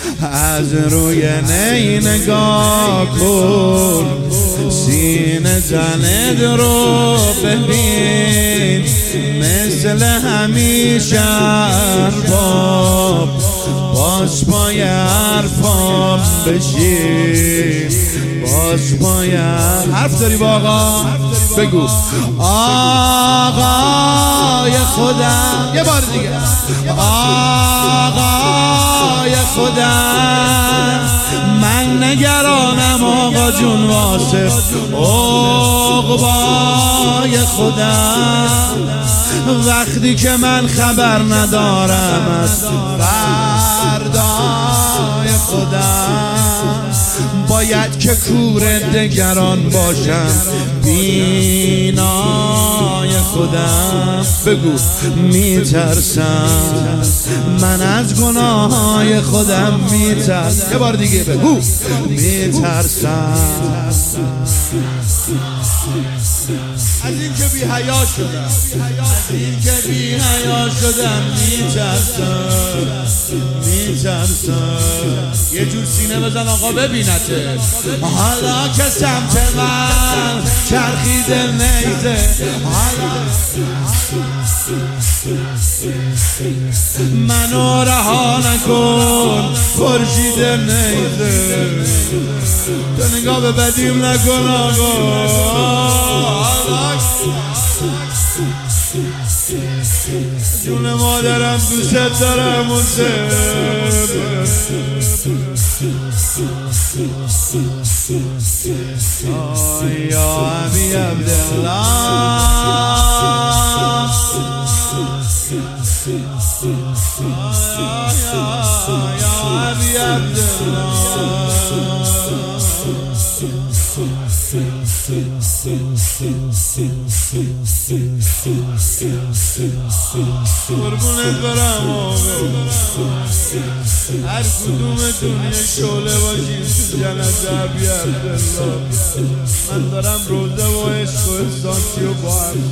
از روی نی نگاه کن، سینه زند رو ببین، مثل همیشه ارباب باز پای حرفام بشین، باز پای حرف داری با آقا؟ بگو آقای خودم، یه بار دیگه آقای خودم، من نگرانم آقا جون واسه عقبای خودم، وقتی که من خبر ندارم از فردای خودم، باید که کور دگران باشم بینای خودم. بگو میترسم من از گناههای خودم، میترسم. یه بار دیگه بگو میترسم از این که بی حیا شدم، از این که بی حیا شدم، میترسم. یه جور سینه بزن آقا ببینته. حالا که سمت من چرخیده نیزه، منو رها نکن خورشید نیزه، تو نگاه به بدیم نکن آقا. جون مادرم دوست دارم یا ابی عبدالله، یا ابی عبدالله، قربونت برم آقا، هر کدومتون یه شعله باشید تو جنت ابی عبدالله. من دارم روزه و عشق و احسانسی و با هم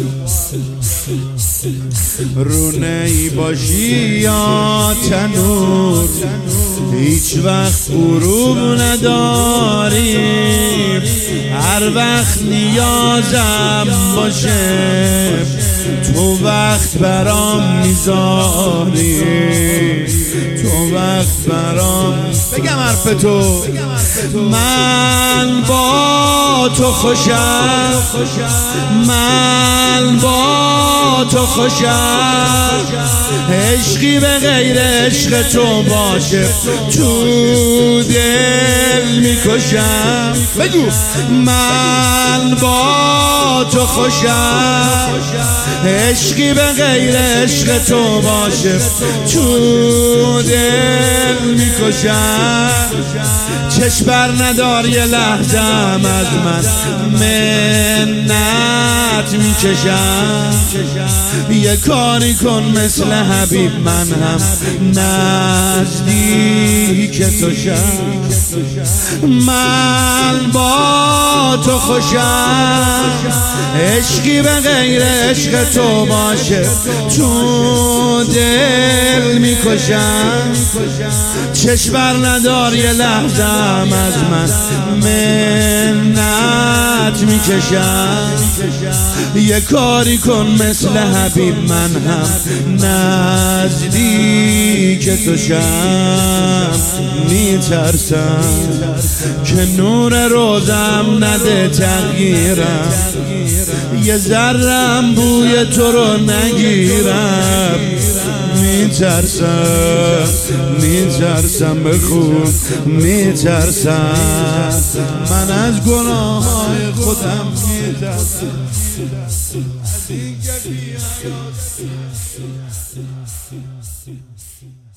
میگم، رونه باشی یا تنور، هیچ وقت غروب نداریم، هر وقت نیازم باشه تو وقت برام میذاری، تو وقت برام. بگم حرف تو، من با تو خوشم، من با تو خوشم، عشقی به غیر عشق تو باشه تو دل میکشم. بگو من با تو خوشم، عشقی به غیر عشق تو باشه تو دل میکشم. چشم بر ندار یه لحظم از من منت میکشم، یه کاری کن مثل حبیب من هم نزدیک تو شم. من با تو خوشم، عشقی به غیر عشق تو باشه تو دل میکشم. چشم بر ندار یه لحظم از من منت میکشم، یه کاری کن مثل حبیب من هم نزدیک تو شم. میترسم که نور روزم نده تغییرم، یه ذرم بوی تو رو نگیرم. میترسم بخون، میترسم من از گناههای خودم، میترسم از این که بی حیا.